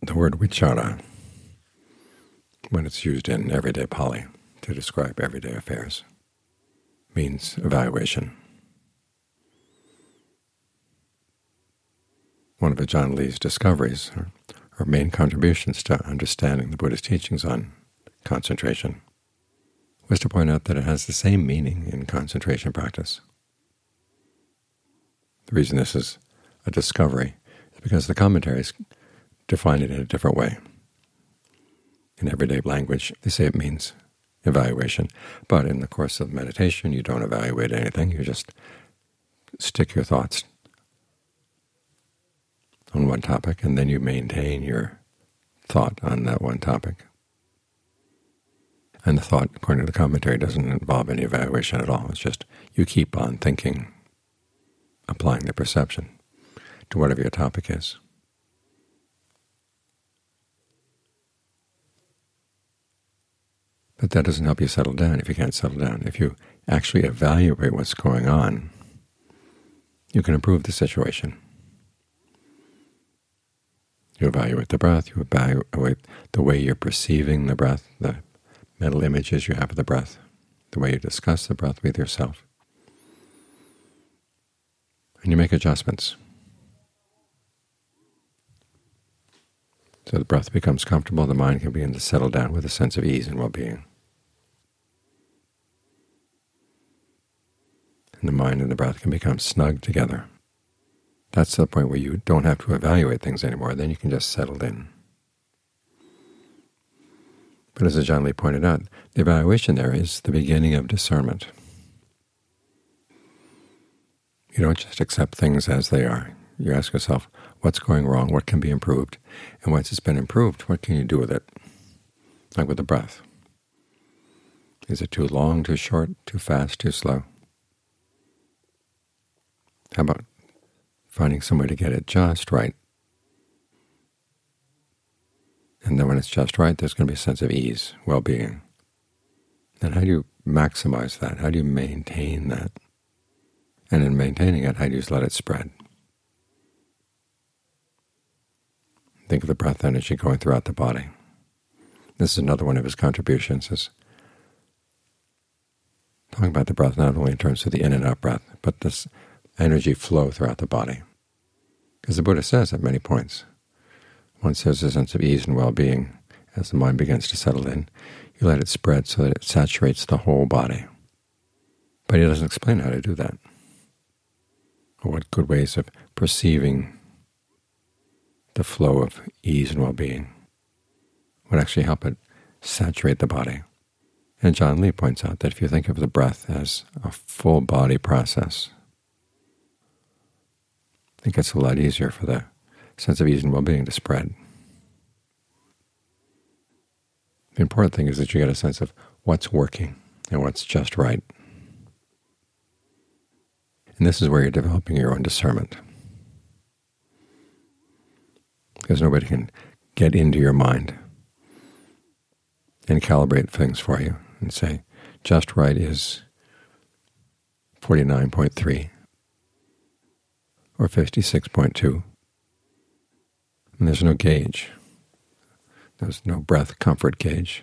The word vichara, when it's used in everyday Pali to describe everyday affairs, means evaluation. One of Ajaan Lee's discoveries, or main contributions to understanding the Buddha's teachings on concentration, was to point out that it has the same meaning in concentration practice. The reason this is a discovery is because the commentaries define it in a different way. In everyday language, they say it means evaluation, but in the course of meditation, you don't evaluate anything. You just stick your thoughts on one topic, and then you maintain your thought on that one topic. And the thought, according to the commentary, doesn't involve any evaluation at all. It's just you keep on thinking, applying the perception to whatever your topic is. But that doesn't help you settle down if you can't settle down. If you actually evaluate what's going on, you can improve the situation. You evaluate the breath, you evaluate the way you're perceiving the breath, the mental images you have of the breath, the way you discuss the breath with yourself. And you make adjustments. So the breath becomes comfortable, the mind can begin to settle down with a sense of ease and well-being. And the mind and the breath can become snug together. That's the point where you don't have to evaluate things anymore. Then you can just settle in. But as Ajaan Lee pointed out, the evaluation there is the beginning of discernment. You don't just accept things as they are. You ask yourself, what's going wrong? What can be improved? And once it's been improved, what can you do with it? Like with the breath. Is it too long, too short, too fast, too slow? How about finding some way to get it just right? And then when it's just right, there's going to be a sense of ease, well-being. And how do you maximize that? How do you maintain that? And in maintaining it, how do you just let it spread? Think of the breath energy going throughout the body. This is another one of his contributions, is talking about the breath not only in terms of the in and out breath, but this energy flow throughout the body. Because the Buddha says at many points, once there's a sense of ease and well-being, as the mind begins to settle in, you let it spread so that it saturates the whole body. But he doesn't explain how to do that, or what good ways of perceiving the flow of ease and well-being would actually help it saturate the body. And Ajaan Lee points out that if you think of the breath as a full body process, it gets a lot easier for the sense of ease and well-being to spread. The important thing is that you get a sense of what's working and what's just right. And this is where you're developing your own discernment. Because nobody can get into your mind and calibrate things for you and say, just right is 49.3 or 56.2. And there's no gauge. There's no breath comfort gauge.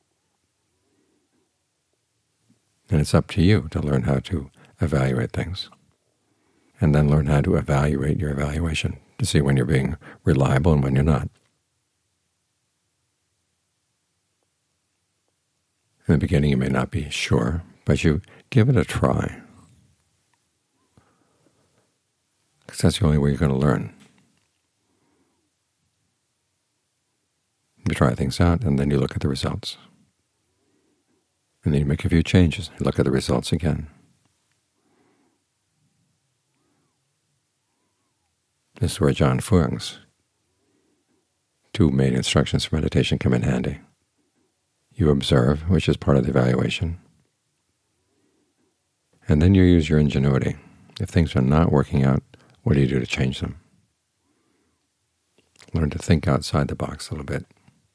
And it's up to you to learn how to evaluate things, and then learn how to evaluate your evaluation to see when you're being reliable and when you're not. In the beginning you may not be sure, but you give it a try, because that's the only way you're going to learn. You try things out, and then you look at the results. And then you make a few changes, and look at the results again. This is where Ajaan Fuang's two main instructions for meditation come in handy. You observe, which is part of the evaluation, and then you use your ingenuity. If things are not working out, what do you do to change them? Learn to think outside the box a little bit.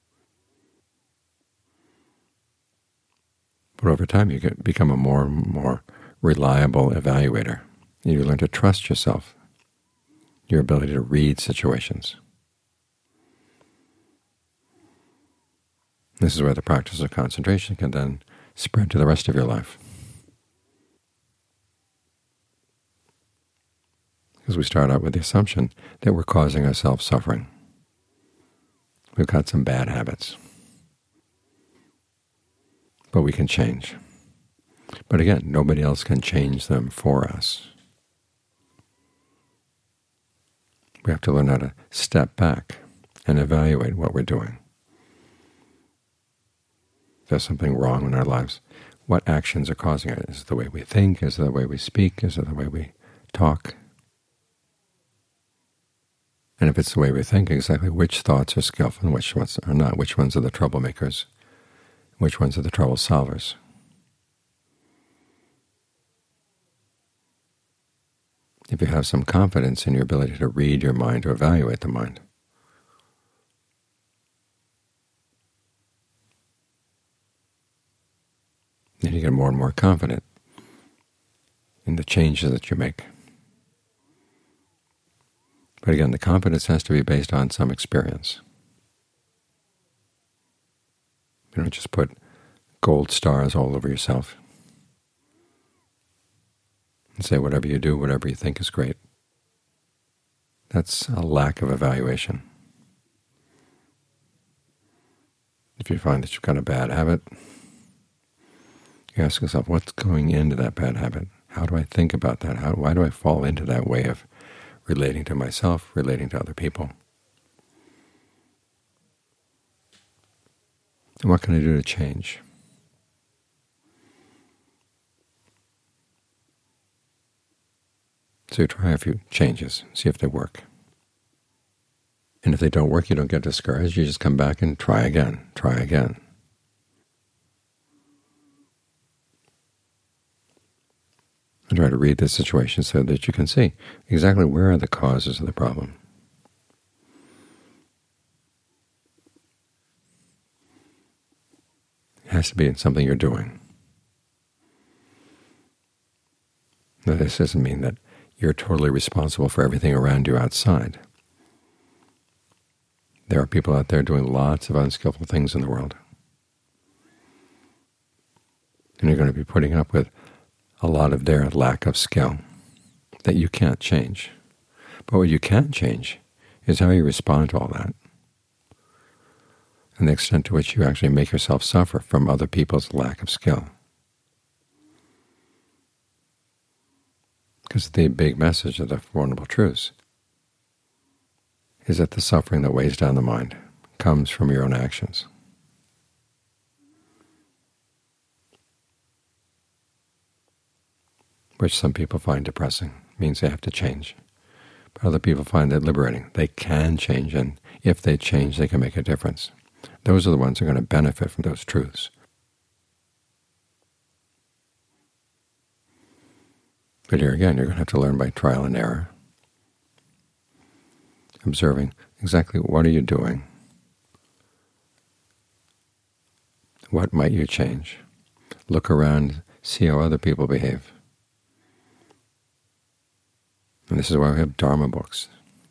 But over time you become a more and more reliable evaluator. You learn to trust yourself, your ability to read situations. This is where the practice of concentration can then spread to the rest of your life. Because we start out with the assumption that we're causing ourselves suffering. We've got some bad habits, but we can change. But again, nobody else can change them for us. We have to learn how to step back and evaluate what we're doing. If there's something wrong in our lives, what actions are causing it? Is it the way we think? Is it the way we speak? Is it the way we talk? And if it's the way we think, exactly which thoughts are skillful and which ones are not, which ones are the troublemakers, which ones are the trouble solvers. If you have some confidence in your ability to read your mind, to evaluate the mind, then you get more and more confident in the changes that you make. But again, the confidence has to be based on some experience. You don't just put gold stars all over yourself and say whatever you do, whatever you think is great. That's a lack of evaluation. If you find that you've got a bad habit, you ask yourself, what's going into that bad habit? How do I think about that? Why do I fall into that way of relating to myself, relating to other people? And what can I do to change? So you try a few changes, see if they work. And if they don't work, you don't get discouraged. You just come back and try again, try again. And try to read the situation so that you can see exactly where are the causes of the problem. It has to be something you're doing. Now, this doesn't mean that you're totally responsible for everything around you outside. There are people out there doing lots of unskillful things in the world. And you're going to be putting up with a lot of their lack of skill that you can't change. But what you can change is how you respond to all that, and the extent to which you actually make yourself suffer from other people's lack of skill. Because the big message of the Four Noble Truths is that the suffering that weighs down the mind comes from your own actions. Which some people find depressing, means they have to change. But other people find it liberating. They can change, and if they change, they can make a difference. Those are the ones who are going to benefit from those truths. But here again, you're going to have to learn by trial and error, observing exactly what are you doing, what might you change. Look around, see how other people behave. And this is why we have Dharma books,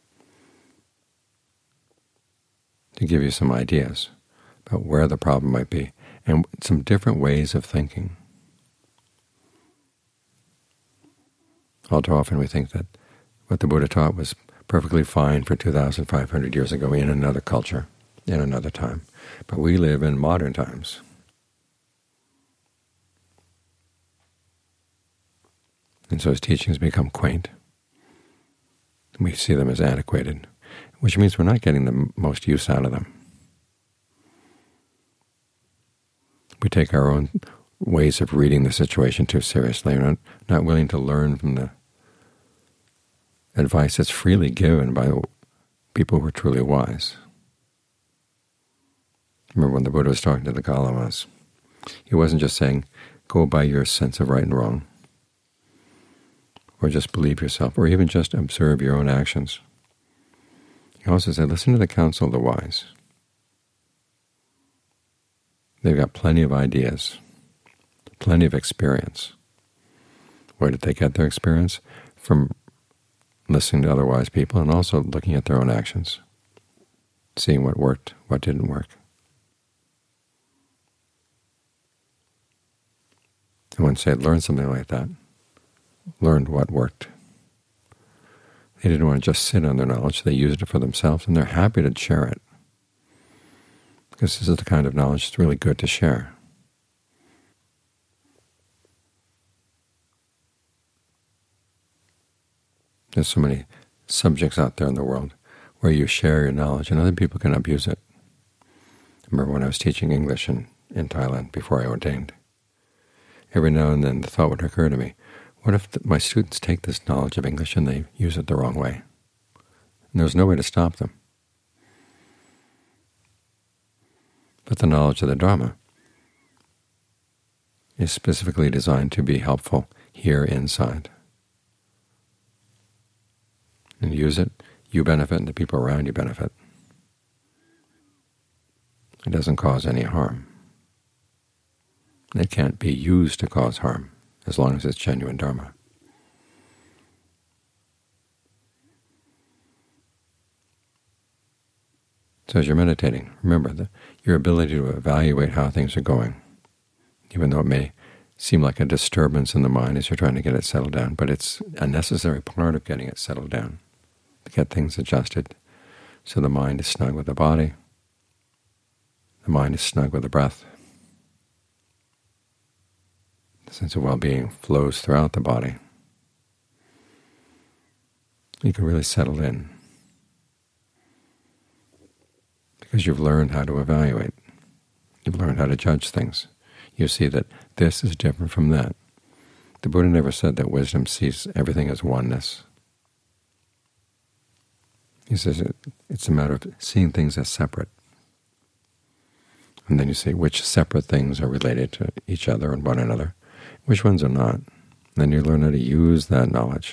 to give you some ideas about where the problem might be and some different ways of thinking. All too often we think that what the Buddha taught was perfectly fine for 2,500 years ago in another culture, in another time. But we live in modern times. And so his teachings become quaint. We see them as antiquated, which means we're not getting the most use out of them. We take our own ways of reading the situation too seriously. We're not willing to learn from the advice that's freely given by people who are truly wise. Remember when the Buddha was talking to the Galamas, he wasn't just saying, go by your sense of right and wrong, or just believe yourself, or even just observe your own actions. He also said, listen to the counsel of the wise. They've got plenty of ideas, plenty of experience. Where did they get their experience? From listening to other wise people and also looking at their own actions, seeing what worked, what didn't work. And once they had learned something like that, learned what worked, they didn't want to just sit on their knowledge. They used it for themselves, and they're happy to share it, because this is the kind of knowledge that's really good to share. There's so many subjects out there in the world where you share your knowledge and other people can abuse it. I remember when I was teaching English in Thailand before I ordained, every now and then the thought would occur to me, what if my students take this knowledge of English and they use it the wrong way? And there was no way to stop them. But the knowledge of the Dharma is specifically designed to be helpful here inside. And use it, you benefit, and the people around you benefit. It doesn't cause any harm. It can't be used to cause harm as long as it's genuine Dharma. So as you're meditating, remember that your ability to evaluate how things are going, even though it may seem like a disturbance in the mind as you're trying to get it settled down, but it's a necessary part of getting it settled down, to get things adjusted so the mind is snug with the body, the mind is snug with the breath. The sense of well-being flows throughout the body. You can really settle in because you've learned how to evaluate. You've learned how to judge things. You see that this is different from that. The Buddha never said that wisdom sees everything as oneness. He says it's a matter of seeing things as separate. And then you see which separate things are related to each other and one another, which ones are not. And then you learn how to use that knowledge.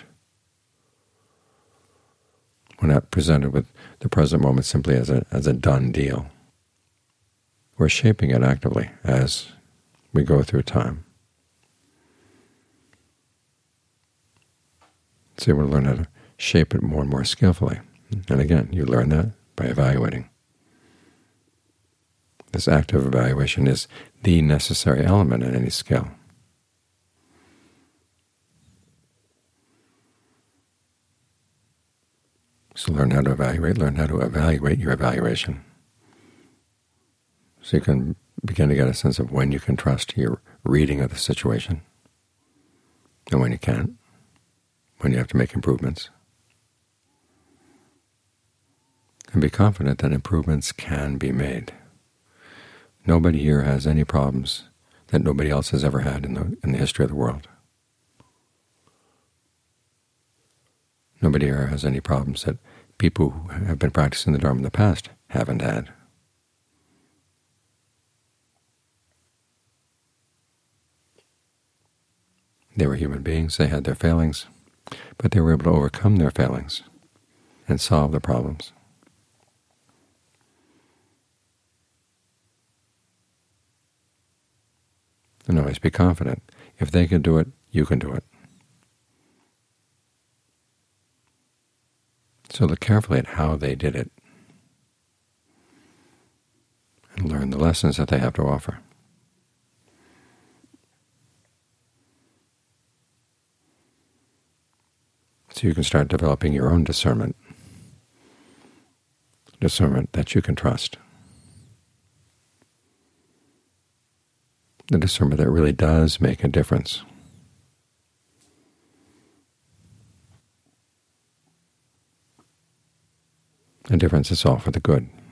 We're not presented with the present moment simply as a done deal. We're shaping it actively as we go through time. So you want to learn how to shape it more and more skillfully. And again, you learn that by evaluating. This active evaluation is the necessary element in any skill. So learn how to evaluate your evaluation. So you can begin to get a sense of when you can trust your reading of the situation and when you can't, when you have to make improvements. And be confident that improvements can be made. Nobody here has any problems that nobody else has ever had in the history of the world. Nobody here has any problems that people who have been practicing the Dharma in the past haven't had. They were human beings, they had their failings, but they were able to overcome their failings and solve the problems. And always be confident. If they can do it, you can do it. So look carefully at how they did it and learn the lessons that they have to offer. So you can start developing your own discernment that you can trust. The discernment that really does make a difference. A difference is all for the good.